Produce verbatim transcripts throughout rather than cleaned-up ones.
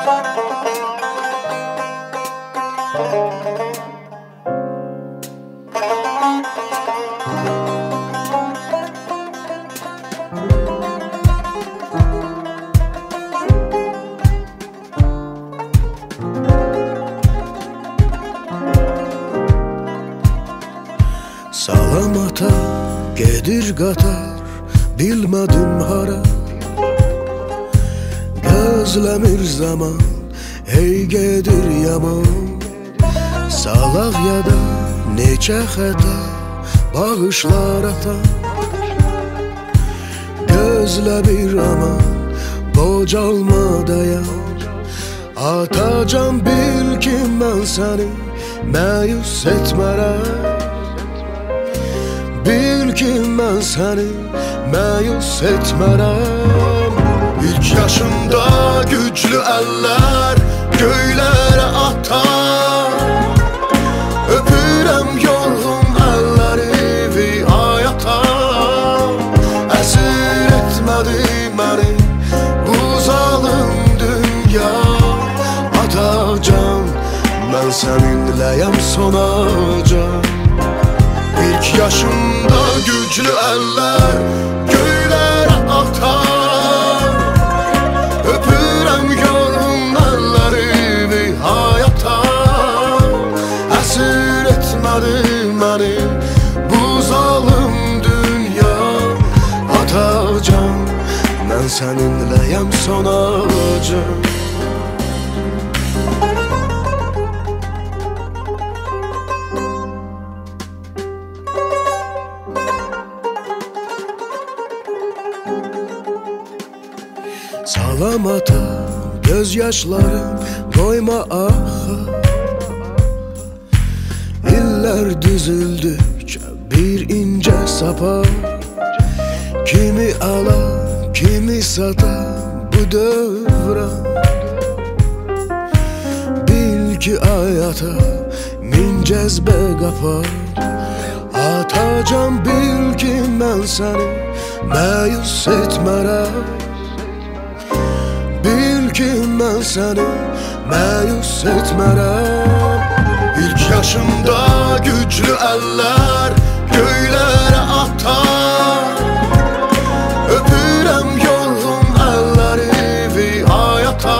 Salamata gedir qatar, bilmədim hara. Gözləmir zaman, hey gedir yaman. Salaq yada neçə xəta, bağışlar ata. Gözlə bir aman, qocalma dayan. Atacan bil ki mən səni məyus etmərəm. Bil ki mən səni məyus etmərəm. İlk yaşımda güclü əllər göylərə atar. Öpürəm yorğun əlləri viayata. Əsir etmədi məni bu zalım dünya. Atacan, mən səninləyəm sonacan. İlk yaşımda güclü eller göylərə atar. Öpürəm yorğun əlləri bir hayata. Əsir etmədi məni bu zalım dünya. Atacan, mən səninləyəm sonacan. Salamata göz yaşlarım koyma aha. İller düzüldükçe bir ince sapa. Kimi ala kimi sata bu dövran. Bil ki hayata min cezbe kapar. Atacan bil ki mən səni məyus etmərəm. Bil ki mən səni məyus etmərəm. İlk yaşımda güclü əllər göylərə atar. Öpürəm yorğun əlləri viayata.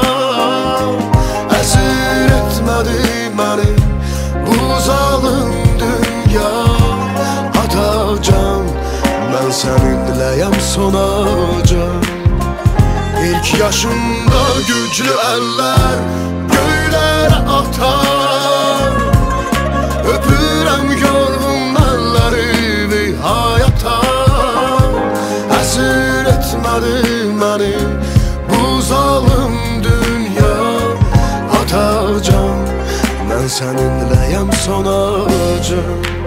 Əsir etmədi məni bu zalım dünya. Atacan, mən səninləyəm sonacan. İlk yaşımda güclü eller göylərə atar. Öpürəm yorğun əlləri vihayata. Əsir etmədi məni bu zalım dünya. Atacan, mən səninləyəm sonacan.